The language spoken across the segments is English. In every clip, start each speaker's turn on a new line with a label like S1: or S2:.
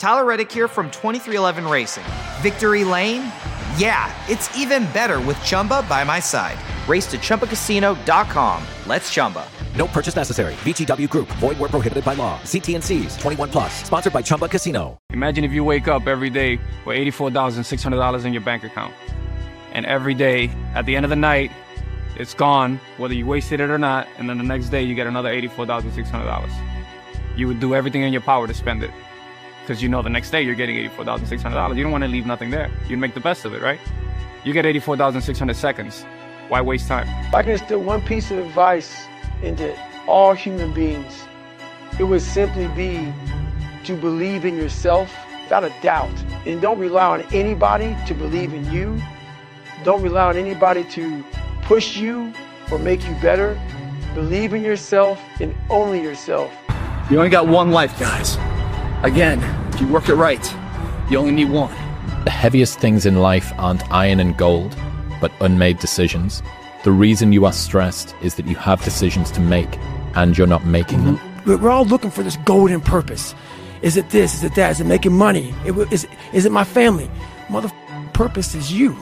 S1: Tyler Reddick here from 2311 Racing. Victory Lane? Yeah, it's even better with Chumba by my side. Race to ChumbaCasino.com. Let's Chumba.
S2: No purchase necessary. VGW Group. Void where prohibited by law. See T&Cs. 21 plus. Sponsored by Chumba Casino.
S3: Imagine if you wake up every day with $84,600 in your bank account. And every day, at the end of the night, it's gone, whether you wasted it or not, and then the next day you get another $84,600. You would do everything in your power to spend it. Because you know the next day you're getting $84,600. You don't want to leave nothing there. You'd make the best of it, right? You get 84,600 seconds. Why waste time?
S4: If I can instill one piece of advice into all human beings, it would simply be to believe in yourself without a doubt. And don't rely on anybody to believe in you. Don't rely on anybody to push you or make you better. Believe in yourself and only yourself.
S5: You only got one life, guys. Again, if you work it right, you only need one.
S6: The heaviest things in life aren't iron and gold, but unmade decisions. The reason you are stressed is that you have decisions to make, and you're not making them.
S4: We're all looking for this golden purpose. Is it this? Is it that? Is it making money? Is it my family? Purpose is you.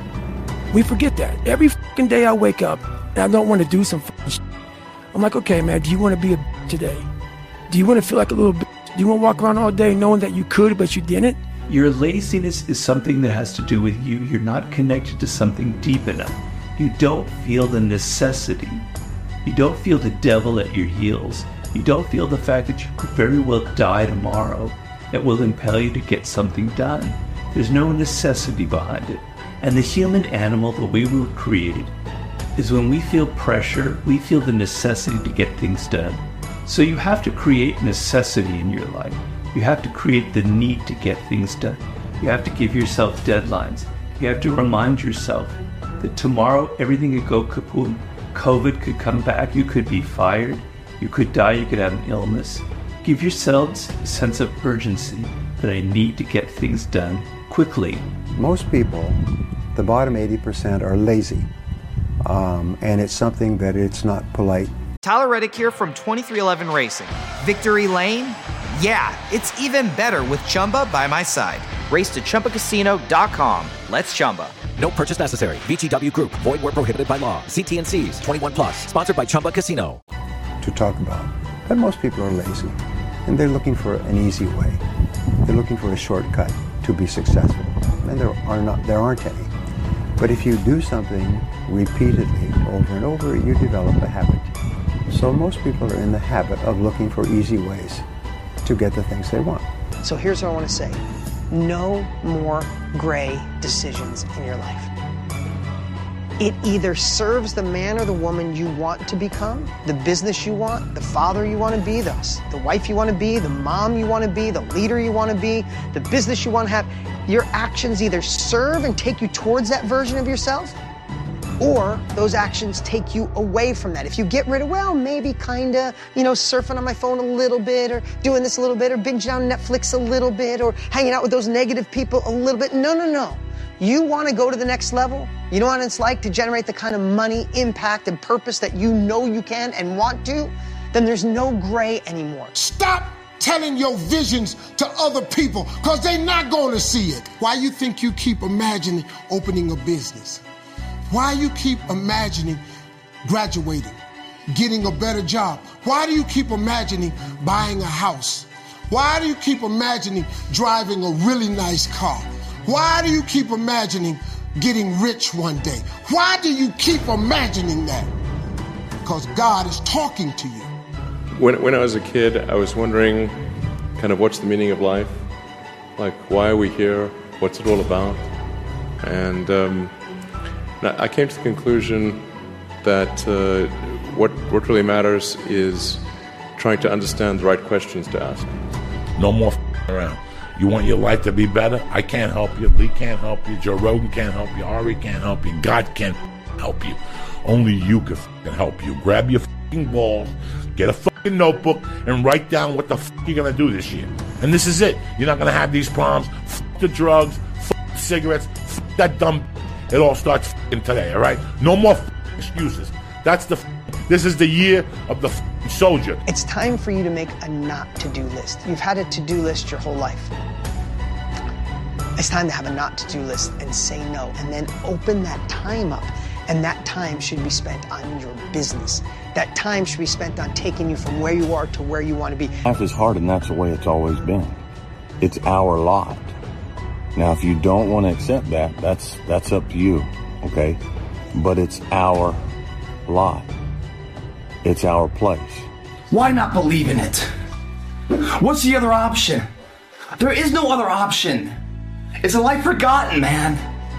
S4: We forget that. Every fucking day I wake up and I don't want to do some fucking shit. I'm like, okay, man, do you want to be a today? Do you want to feel like a little bitch? Do you want to walk around all day knowing that you could, but you didn't?
S7: Your laziness is something that has to do with you. You're not connected to something deep enough. You don't feel the necessity. You don't feel the devil at your heels. You don't feel the fact that you could very well die tomorrow that will impel you to get something done. There's no necessity behind it. And the human animal, the way we were created, is when we feel pressure, we feel the necessity to get things done. So you have to create necessity in your life. You have to create the need to get things done. You have to give yourself deadlines. You have to remind yourself that tomorrow everything could go kaboom. COVID could come back. You could be fired. You could die. You could have an illness. Give yourselves a sense of urgency that I need to get things done quickly.
S8: Most people, the bottom 80%, are lazy. And it's something that it's not polite.
S1: Tyler Reddick here from 2311 Racing. Victory Lane? Yeah, it's even better with Chumba by my side. Race to ChumbaCasino.com. Let's Chumba.
S2: No purchase necessary. VGW Group. Void where prohibited by law. See T&Cs. 21 plus. Sponsored by Chumba Casino.
S8: To talk about. But most people are lazy. And they're looking for an easy way. They're looking for a shortcut to be successful. And there aren't any. But if you do something repeatedly over and over, you develop a habit. So most people are in the habit of looking for easy ways to get the things they want.
S9: So here's what I want to say. No more gray decisions in your life. It either serves the man or the woman you want to become, the business you want, the father you want to be, the wife you want to be, the mom you want to be, the leader you want to be, the business you want to have. Your actions either serve and take you towards that version of yourself, or those actions take you away from that. If you get rid of, well, maybe kinda, surfing on my phone a little bit, or doing this a little bit, or binging on Netflix a little bit, or hanging out with those negative people a little bit. No. You want to go to the next level? You know what it's like to generate the kind of money, impact, and purpose that you know you can and want to? Then there's no gray anymore.
S10: Stop telling your visions to other people, because they're not going to see it. Why you think you keep imagining opening a business? Why you keep imagining graduating, getting a better job? Why do you keep imagining buying a house? Why do you keep imagining driving a really nice car? Why do you keep imagining getting rich one day? Why do you keep imagining that? Because God is talking to you.
S11: When I was a kid, I was wondering kind of what's the meaning of life? Like, why are we here? What's it all about? And I came to the conclusion that what really matters is trying to understand the right questions to ask.
S12: No more around. You want your life to be better? I can't help you. Lee can't help you. Joe Rogan can't help you. Ari can't help you. God can't help you. Only you can help you. Grab your balls, get a notebook, and write down what the you're going to do this year. And this is it. You're not going to have these problems. The drugs, the cigarettes, that dumb. It all starts today, all right? No more excuses. This is the year of the soldier.
S9: It's time for you to make a not to-do list. You've had a to-do list your whole life. It's time to have a not to do list and say no, and then open that time up. And that time should be spent on your business. That time should be spent on taking you from where you are to where you want to be.
S13: Life is hard, and that's the way it's always been. It's our lot. Now, if you don't want to accept that, that's up to you, okay? But it's our lot. It's our place.
S5: Why not believe in it? What's the other option? There is no other option. It's a life forgotten, man.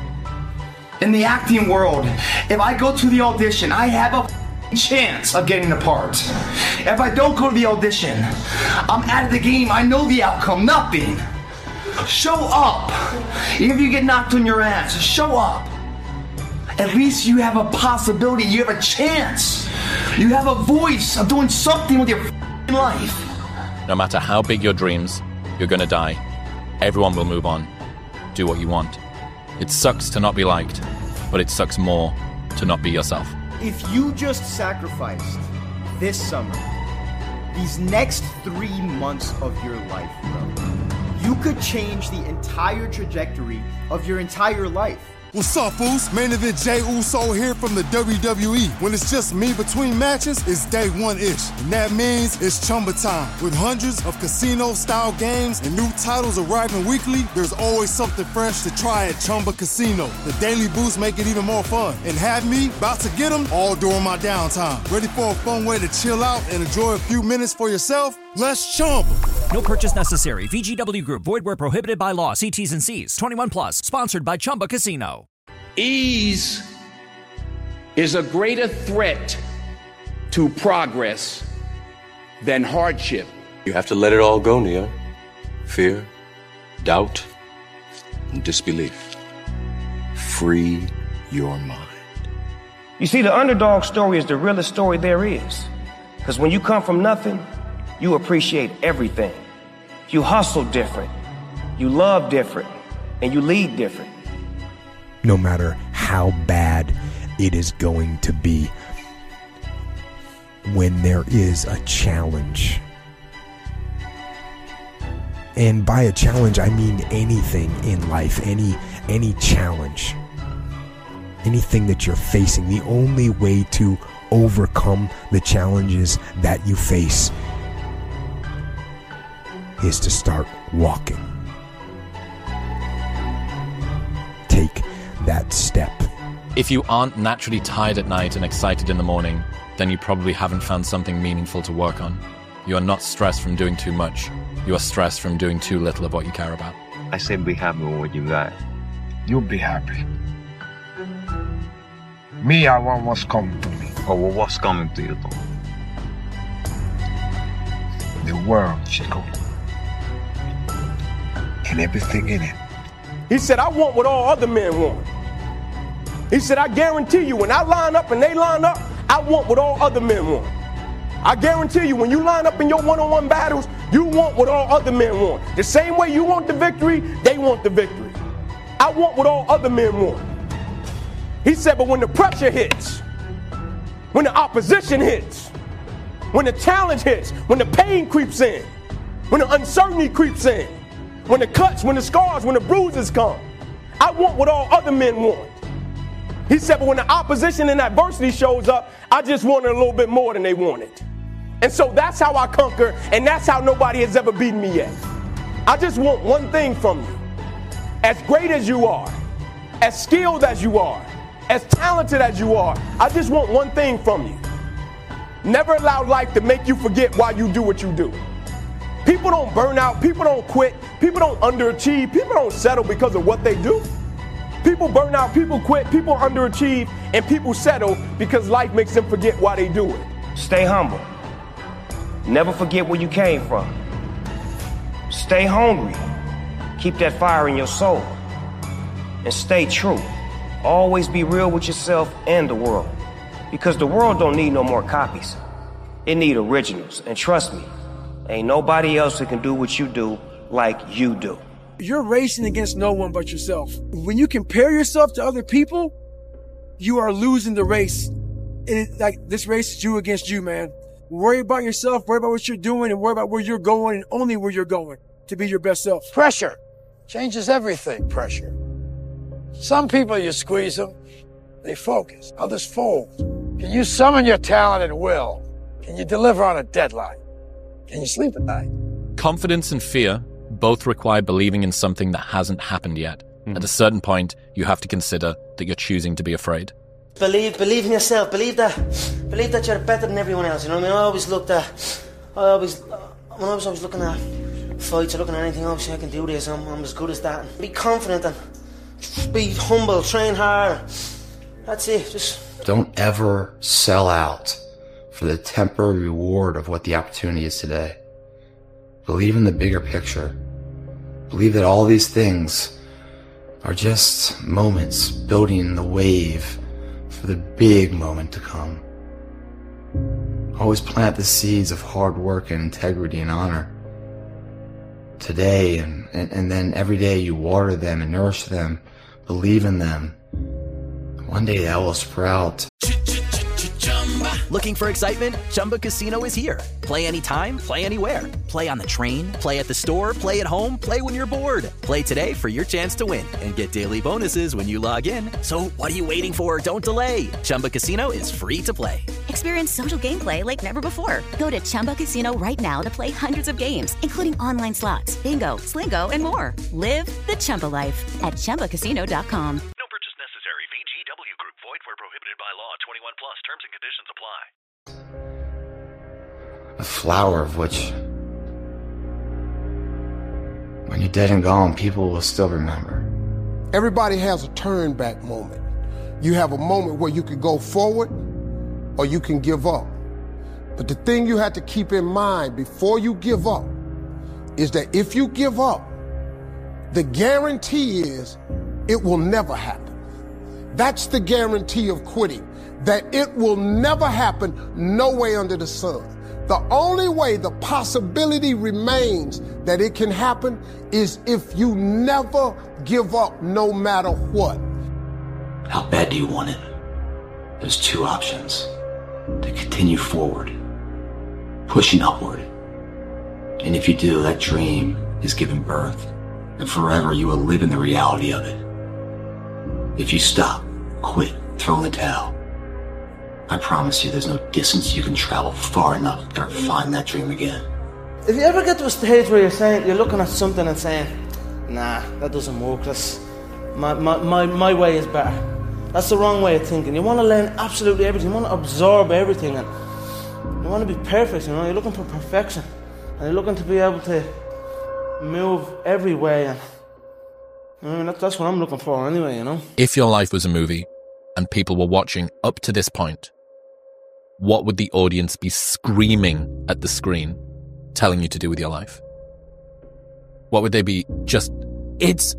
S5: In the acting world, if I go to the audition, I have a chance of getting the part. If I don't go to the audition, I'm out of the game. I know the outcome, nothing. Show up. Even if you get knocked on your ass, show up. At least you have a possibility, you have a chance. You have a voice of doing something with your life.
S6: No matter how big your dreams, you're gonna die. Everyone will move on. Do what you want. It sucks to not be liked, but it sucks more to not be yourself.
S14: If you just sacrificed this summer, these next 3 months of your life, bro, you could change the entire trajectory of your entire life.
S15: What's up, fools? Main event Jey Uso here from the WWE. When it's just me between matches, it's day one-ish. And that means it's Chumba time. With hundreds of casino-style games and new titles arriving weekly, there's always something fresh to try at Chumba Casino. The daily boosts make it even more fun. And have me about to get them all during my downtime. Ready for a fun way to chill out and enjoy a few minutes for yourself? Let's Chumba.
S16: No purchase necessary. VGW Group. Void where prohibited by law. See T's and C's. 21 plus. Sponsored by Chumba Casino.
S17: Ease is a greater threat to progress than hardship.
S18: You have to let it all go, Nia. Fear, doubt, and disbelief. Free your mind.
S19: You see, the underdog story is the realest story there is. Because when you come from nothing, you appreciate everything. You hustle different, you love different, and you lead different.
S20: No matter how bad it is going to be, when there is a challenge. And by a challenge, I mean anything in life, any challenge. Anything that you're facing, the only way to overcome the challenges that you face is to start walking. Take that step.
S6: If you aren't naturally tired at night and excited in the morning, then you probably haven't found something meaningful to work on. You are not stressed from doing too much. You are stressed from doing too little of what you care about.
S21: I said be happy with what you got.
S22: You'll be happy. Me, I want what's coming to me.
S21: Oh, well, what's coming to you, though?
S22: The world, Chico. And everything in it.
S23: He said, I want what all other men want. He said, I guarantee you, when I line up and they line up, I want what all other men want. I guarantee you, when you line up in your one-on-one battles, you want what all other men want. The same way you want the victory, they want the victory. I want what all other men want. He said, but when the pressure hits, when the opposition hits, when the challenge hits, when the pain creeps in, when the uncertainty creeps in, when the cuts, when the scars, when the bruises come, I want what all other men want. He said, but when the opposition and adversity shows up, I just wanted a little bit more than they wanted. And so that's how I conquer, and that's how nobody has ever beaten me yet. I just want one thing from you. As great as you are, as skilled as you are, as talented as you are, I just want one thing from you. Never allow life to make you forget why you do what you do. People don't burn out, people don't quit, people don't underachieve, people don't settle because of what they do. People burn out, people quit, people underachieve, and people settle because life makes them forget why they do it.
S19: Stay humble. Never forget where you came from. Stay hungry. Keep that fire in your soul. And stay true. Always be real with yourself and the world. Because the world don't need no more copies. It need originals. And trust me, ain't nobody else that can do what you do like you do.
S4: You're racing against no one but yourself. When you compare yourself to other people, you are losing the race. And this race is you against you, man. Worry about yourself, worry about what you're doing, and worry about where you're going, and only where you're going to be your best self.
S19: Pressure.
S1: changes everything, pressure. Some people, you squeeze them, they focus. Others fold. Can you summon your talent at will? Can you deliver on a deadline? Can you sleep at night?
S6: Confidence and fear both require believing in something that hasn't happened yet. At a certain point, you have to consider that you're choosing to be afraid.
S3: Believe in yourself. Believe that you're better than everyone else. You know what I mean? When I was always looking at fights or looking at anything, obviously I can do this. I'm as good as that. Be confident and be humble. Train hard. That's it. Just
S7: don't ever sell out for the temporary reward of what the opportunity is today. Believe in the bigger picture. Believe that all these things are just moments building the wave for the big moment to come. Always plant the seeds of hard work and integrity and honor. Today and then every day you water them and nourish them, believe in them. One day that will sprout.
S16: Looking for excitement? Chumba Casino is here. Play anytime, play anywhere. Play on the train, play at the store, play at home, play when you're bored. Play today for your chance to win and get daily bonuses when you log in. So what are you waiting for? Don't delay. Chumba Casino is free to play.
S24: Experience social gameplay like never before. Go to Chumba Casino right now to play hundreds of games, including online slots, bingo, Slingo, and more. Live the Chumba life at ChumbaCasino.com.
S25: No purchase necessary. VGW Group. Void where prohibited by law. 21 plus. Terms and conditions apply.
S7: A flower of which, when you're dead and gone, people will still remember.
S10: Everybody has a turn back moment. You have a moment where you could go forward or you can give up. But the thing you have to keep in mind before you give up is that if you give up, the guarantee is it will never happen. That's the guarantee of quitting, that it will never happen no way under the sun. The only way the possibility remains that it can happen is if you never give up no matter what.
S26: How bad do you want it? There's two options. To continue forward, pushing upward. And if you do, that dream is given birth, and forever you will live in the reality of it. If you stop, quit, throw in the towel, I promise you there's no distance you can travel far enough to ever find that dream again.
S3: if you ever get to a stage where you're looking at something and saying, nah, that doesn't work, that's my way is better. That's the wrong way of thinking. You want to learn absolutely everything. You want to absorb everything, and you want to be perfect. You're looking for perfection, and you're looking to be able to move every way. And that's what I'm looking for, anyway.
S6: If your life was a movie, and people were watching up to this point, what would the audience be screaming at the screen, telling you to do with your life? What would they be? It's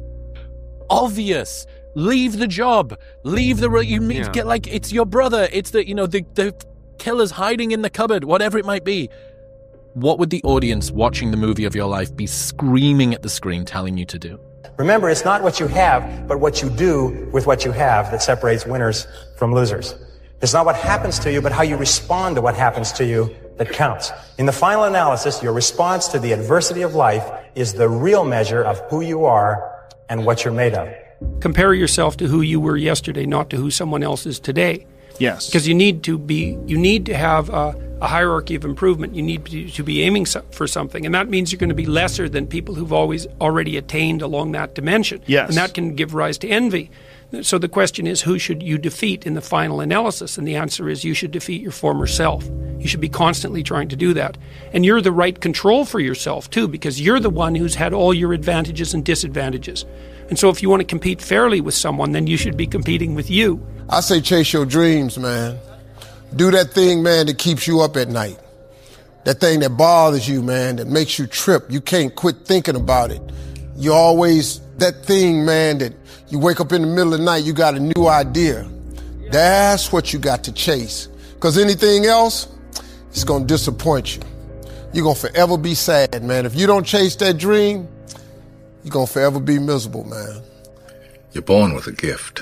S6: obvious. Leave the job. Leave the it's your brother. It's the killer's hiding in the cupboard. Whatever it might be. What would the audience watching the movie of your life be screaming at the screen, telling you to do?
S27: Remember, it's not what you have, but what you do with what you have that separates winners from losers. It's not what happens to you, but how you respond to what happens to you that counts. In the final analysis, your response to the adversity of life is the real measure of who you are and what you're made of.
S28: Compare yourself to who you were yesterday, not to who someone else is today.
S29: Yes.
S28: Because you need to have a hierarchy of improvement. You need to be aiming for something, and that means you're going to be lesser than people who've already attained along that dimension.
S29: Yes.
S28: And that can give rise to envy. So the question is, who should you defeat in the final analysis? And the answer is, you should defeat your former self. You should be constantly trying to do that. And you're the right control for yourself, too, because you're the one who's had all your advantages and disadvantages. And so if you want to compete fairly with someone, then you should be competing with you.
S10: I say chase your dreams, man. Do that thing, man, that keeps you up at night. That thing that bothers you, man, that makes you trip. You can't quit thinking about it. You always, that thing, man, that you wake up in the middle of the night, you got a new idea. That's what you got to chase. Because anything else, it's going to disappoint you. You're going to forever be sad, man. If you don't chase that dream, you're going to forever be miserable, man.
S30: You're born with a gift.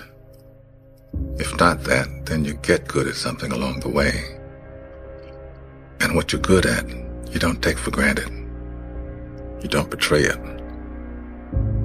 S30: If not that, then you get good at something along the way. And what you're good at, you don't take for granted. You don't betray it.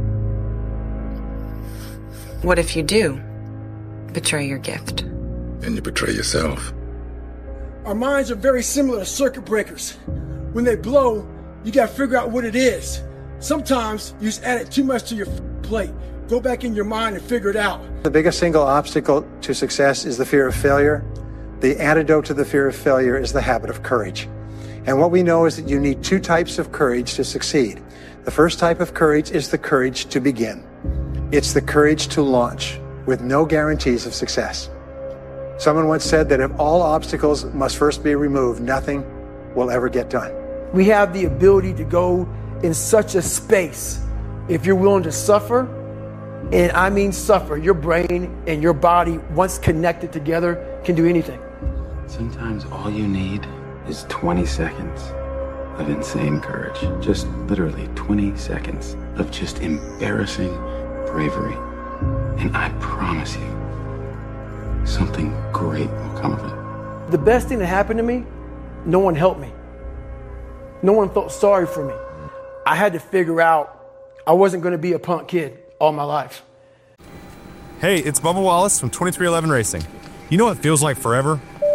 S2: What if you do betray your gift?
S30: And you betray yourself.
S4: Our minds are very similar to circuit breakers. When they blow, you gotta figure out what it is. Sometimes you just added too much to your plate. Go back in your mind and figure it out.
S5: The biggest single obstacle to success is the fear of failure. The antidote to the fear of failure is the habit of courage. And what we know is that you need two types of courage to succeed. The first type of courage is the courage to begin. It's the courage to launch with no guarantees of success. Someone once said that if all obstacles must first be removed, nothing will ever get done.
S4: We have the ability to go in such a space if you're willing to suffer, and I mean suffer. Your brain and your body, once connected together, can do anything.
S8: Sometimes all you need is 20 seconds of insane courage. Just literally 20 seconds of just embarrassing bravery. And I promise you, something great will come of it.
S4: The best thing that happened to me, no one helped me. No one felt sorry for me. I had to figure out I wasn't going to be a punk kid all my life.
S9: Hey, it's Bubba Wallace from 2311 Racing. You know what feels like forever?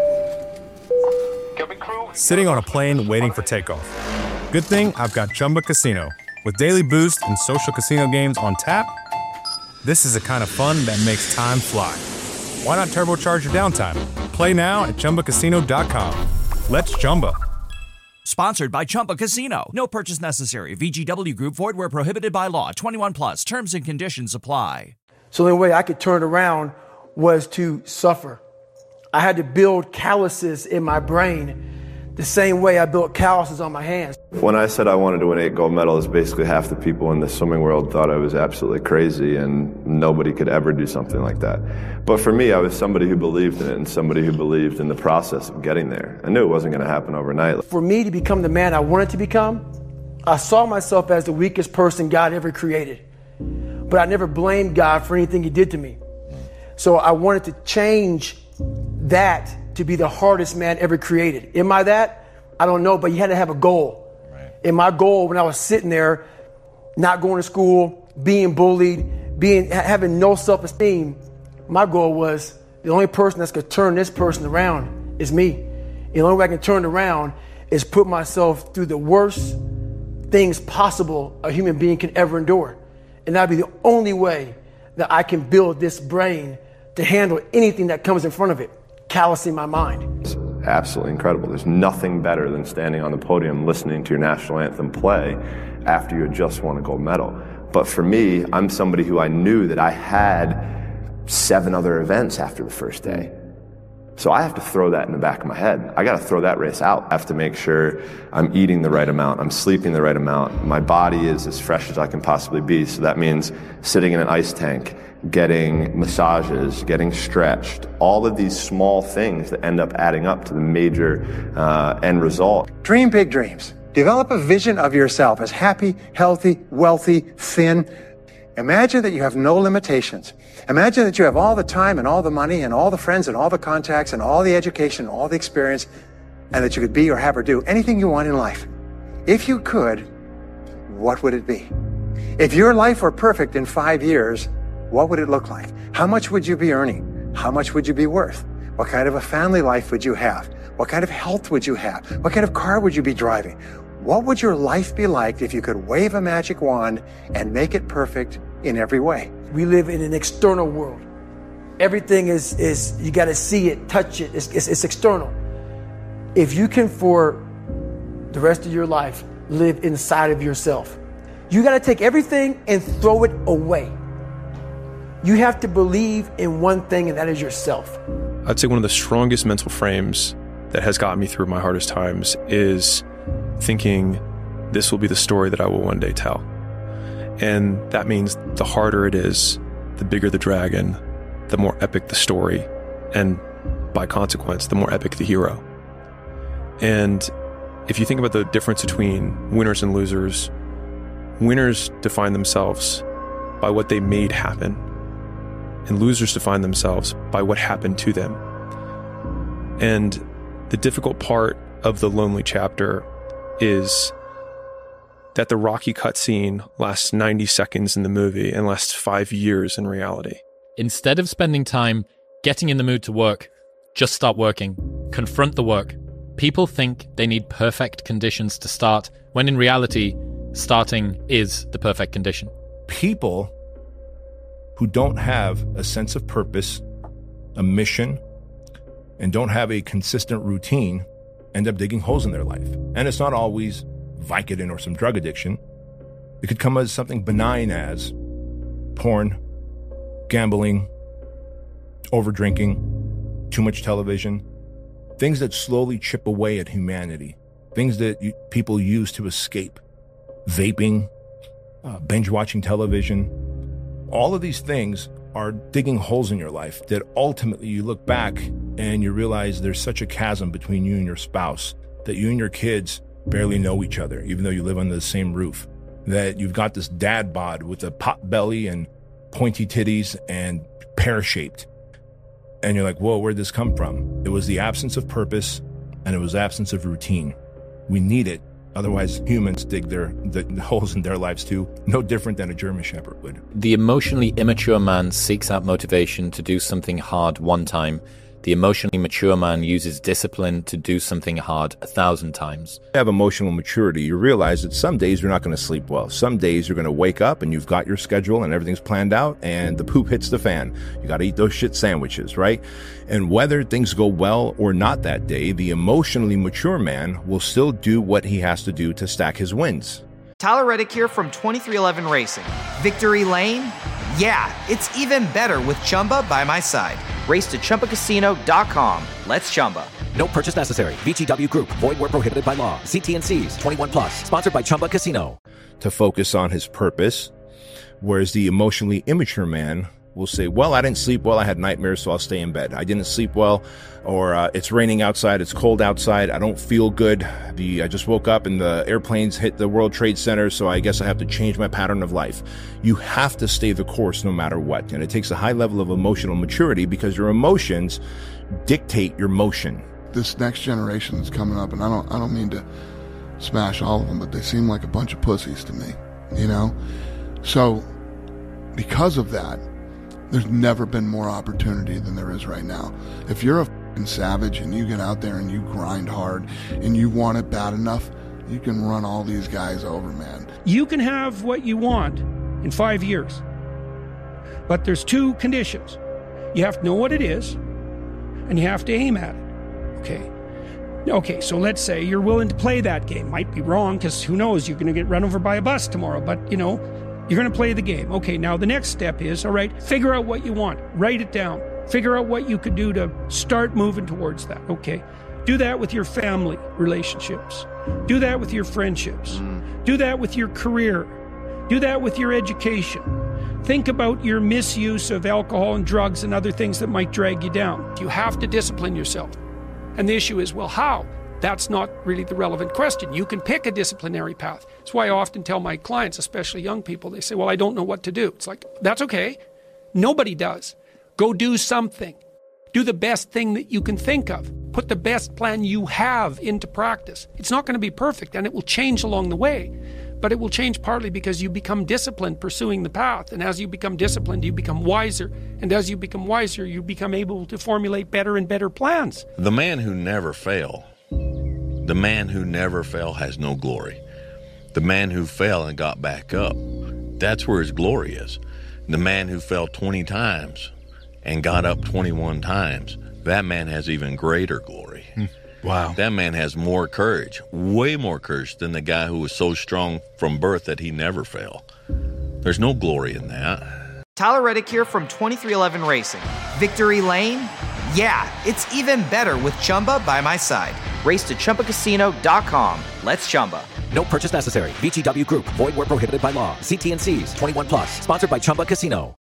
S9: Sitting on a plane waiting for takeoff. Good thing I've got Chumba Casino. With daily boost and social casino games on tap, this is the kind of fun that makes time fly. Why not turbocharge your downtime? Play now at ChumbaCasino.com. Let's Chumba.
S11: Sponsored by Chumba Casino. No purchase necessary. VGW Group. Void where prohibited by law. 21 plus. Terms and conditions apply.
S4: So the only way I could turn around was to suffer. I had to build calluses in my brain the same way I built calluses on my hands.
S12: When I said I wanted to win 8 gold medals, basically half the people in the swimming world thought I was absolutely crazy and nobody could ever do something like that. But for me, I was somebody who believed in it and somebody who believed in the process of getting there. I knew it wasn't going to happen overnight.
S4: For me to become the man I wanted to become, I saw myself as the weakest person God ever created. But I never blamed God for anything he did to me. So I wanted to change that to be the hardest man ever created. Am I that? I don't know, but you had to have a goal. Right. And my goal when I was sitting there, not going to school, being bullied, having no self-esteem, my goal was the only person that's going to turn this person around is me. And the only way I can turn it around is put myself through the worst things possible a human being can ever endure. And that'd be the only way that I can build this brain to handle anything that comes in front of it. Callousing my mind.
S12: It's absolutely incredible. There's nothing better than standing on the podium listening to your national anthem play after you had just won a gold medal. But for me, I'm somebody who I knew that I had 7 other events after the first day. So I have to throw that in the back of my head. I got to throw that race out. I have to make sure I'm eating the right amount, I'm sleeping the right amount, my body is as fresh as I can possibly be. So that means sitting in an ice tank, getting massages, getting stretched, all of these small things that end up adding up to the major end result.
S5: Dream big dreams. Develop a vision of yourself as happy, healthy, wealthy, thin. Imagine that you have no limitations. Imagine that you have all the time and all the money and all the friends and all the contacts and all the education and all the experience, and that you could be or have or do anything you want in life. If you could, what would it be? If your life were perfect in 5 years, what would it look like? How much would you be earning? How much would you be worth? What kind of a family life would you have? What kind of health would you have? What kind of car would you be driving? What would your life be like if you could wave a magic wand and make it perfect in every way?
S4: We live in an external world. Everything is you got to see it, touch it. It's external. If you can, for the rest of your life, live inside of yourself, you got to take everything and throw it away. You have to believe in one thing, and that is yourself.
S13: I'd say one of the strongest mental frames that has gotten me through my hardest times is thinking this will be the story that I will one day tell. And that means the harder it is, the bigger the dragon, the more epic the story, and by consequence, the more epic the hero. And if you think about the difference between winners and losers, winners define themselves by what they made happen, and losers define themselves by what happened to them. And the difficult part of the lonely chapter is that the Rocky cutscene lasts 90 seconds in the movie and lasts 5 years in reality.
S6: Instead of spending time getting in the mood to work, just start working. Confront the work. People think they need perfect conditions to start, when in reality, starting is the perfect condition.
S14: People who don't have a sense of purpose, a mission, and don't have a consistent routine end up digging holes in their life. And it's not always Vicodin or some drug addiction. It could come as something benign as porn, gambling, overdrinking, too much television, things that slowly chip away at humanity, things that people use to escape, vaping, binge watching television. All of these things are digging holes in your life that ultimately you look back and you realize there's such a chasm between you and your spouse, that you and your kids barely know each other, even though you live under the same roof, that you've got this dad bod with a pot belly and pointy titties and pear-shaped. And you're like, whoa, where'd this come from? It was the absence of purpose and it was absence of routine. We need it. Otherwise, humans dig the holes in their lives too, no different than a German Shepherd would.
S6: The emotionally immature man seeks out motivation to do something hard one time. The emotionally mature man uses discipline to do something hard 1,000 times.
S14: You have emotional maturity. You realize that some days you're not going to sleep well. Some days you're going to wake up and you've got your schedule and everything's planned out and the poop hits the fan. You got to eat those shit sandwiches, right? And whether things go well or not that day, the emotionally mature man will still do what he has to do to stack his wins.
S15: Tyler Reddick here from 23XI Racing. Victory Lane? Yeah, it's even better with Chumba by my side. Race to ChumbaCasino.com. Let's Chumba.
S16: No purchase necessary. VGW Group. Void where prohibited by law. See T&Cs. 21 plus. Sponsored by Chumba Casino.
S14: To focus on his purpose, whereas the emotionally immature man will say, well, I didn't sleep well, I had nightmares, so I'll stay in bed. I didn't sleep well, or it's raining outside, it's cold outside, I don't feel good. I just woke up and the airplanes hit the World Trade Center, so I guess I have to change my pattern of life. You have to stay the course no matter what, and it takes a high level of emotional maturity because your emotions dictate your motion.
S17: This next generation that's coming up, and I don't mean to smash all of them, but they seem like a bunch of pussies to me, you know? So, because of that, there's never been more opportunity than there is right now. If you're a f***ing savage and you get out there and you grind hard and you want it bad enough, you can run all these guys over, man.
S28: You can have what you want in 5 years. But there's two conditions. You have to know what it is, and you have to aim at it. Okay, so let's say you're willing to play that game. Might be wrong, because who knows, you're going to get run over by a bus tomorrow, but, you know, you're going to play the game. Okay, now the next step is, all right, figure out what you want. Write it down. Figure out what you could do to start moving towards that. Okay, do that with your family relationships. Do that with your friendships. Do that with your career. Do that with your education. Think about your misuse of alcohol and drugs and other things that might drag you down. You have to discipline yourself. And the issue is, well, how? That's not really the relevant question. You can pick a disciplinary path. That's why I often tell my clients, especially young people, they say, well, I don't know what to do. It's like, that's okay. Nobody does. Go do something. Do the best thing that you can think of. Put the best plan you have into practice. It's not going to be perfect, and it will change along the way. But it will change partly because you become disciplined pursuing the path. And as you become disciplined, you become wiser. And as you become wiser, you become able to formulate better and better plans.
S18: The man who never fails has no glory. The man who fell and got back up, that's where his glory is. The man who fell 20 times and got up 21 times, that man has even greater glory.
S14: Wow.
S18: That man has more courage, way more courage than the guy who was so strong from birth that he never fell. There's no glory in that.
S15: Tyler Reddick here from 23XI Racing. Victory Lane? Yeah, it's even better with Chumba by my side. Race to ChumbaCasino.com. Let's Chumba.
S16: No purchase necessary. VGW Group. Void where prohibited by law. See T&Cs. 21 plus. Sponsored by Chumba Casino.